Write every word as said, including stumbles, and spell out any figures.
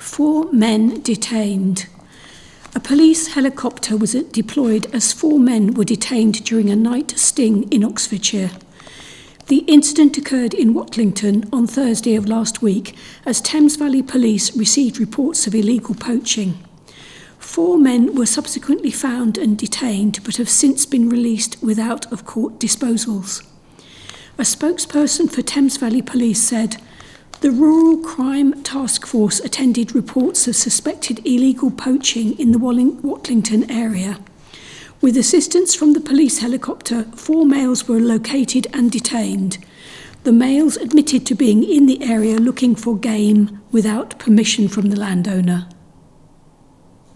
Four men detained. A police helicopter was deployed as four men were detained during a night sting in Oxfordshire. The incident occurred in Watlington on Thursday of last week as Thames Valley Police received reports of illegal poaching. Four men were subsequently found and detained but have since been released without of court disposals. A spokesperson for Thames Valley Police said, "The Rural Crime Task Force attended reports of suspected illegal poaching in the Watlington area. With assistance from the police helicopter, four males were located and detained. The males admitted to being in the area looking for game without permission from the landowner."